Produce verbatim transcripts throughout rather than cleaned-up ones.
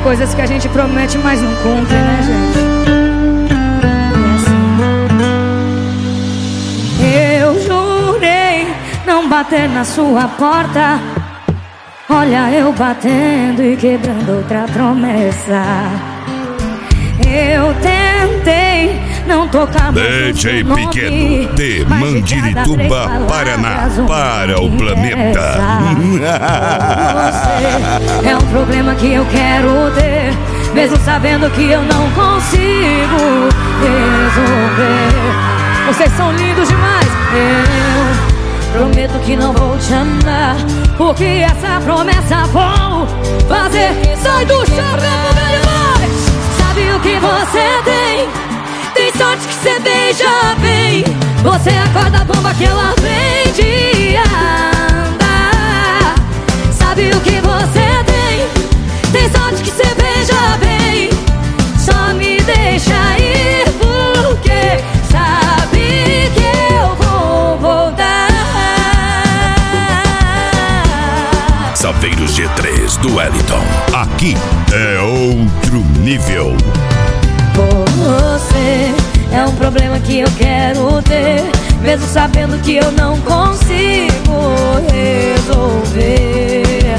coisas que a gente promete, mas não cumpre, né, gente? É assim. Eu jurei não bater na sua porta. Olha eu batendo e quebrando outra promessa. Eu tentei não tocar D J Pequeno de Mandirituba, Paraná, para o planeta. Você é um problema que eu quero ter, mesmo sabendo que eu não consigo resolver. Vocês são lindos demais. Eu prometo que não vou te amar, porque essa promessa vou fazer. Sai do chão, velho, vai! Sabe o que você tem? Tem sorte que você beija bem. Você acorda a bomba que ela vem de andar. Sabe o que você tem? Tem sorte que você beija bem. Só me deixa ir porque sabe que eu vou voltar. Saveiros G três do Wellington. Aqui é outro nível. Você é um problema que eu quero ter, mesmo sabendo que eu não consigo resolver.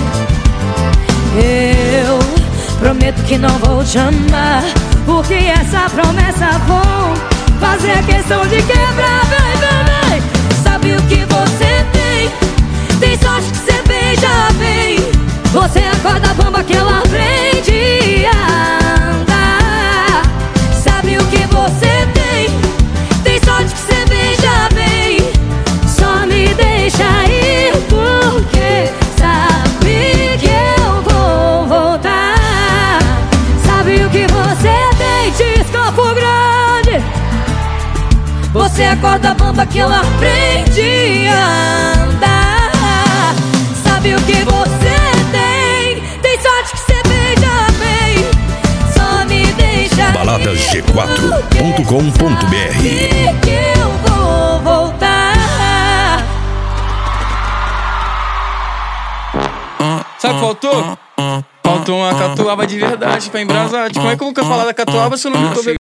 Eu prometo que não vou te amar, porque essa promessa vou fazer questão de quebrar. Vem, vem, vem. Sabe o que você tem? Tem sorte que você beija bem. Você acorda a bomba que ela vem de andar. Sabe o que você tem? Tem sorte que você beija bem. Só me deixa ir porque sabe que eu vou voltar. Sabe o que você tem? Diz Campo Grande. Você acorda a bomba que ela aprende a andar. Sabe o que você tem? Tem sorte que você beija bem. Só me deixa balada g quatro ponto com ponto b r. que eu vou voltar. Sabe o que faltou? Faltou uma catuaba de verdade pra embrasar. Como é que eu vou falar da catuaba se eu não me tô bebendo?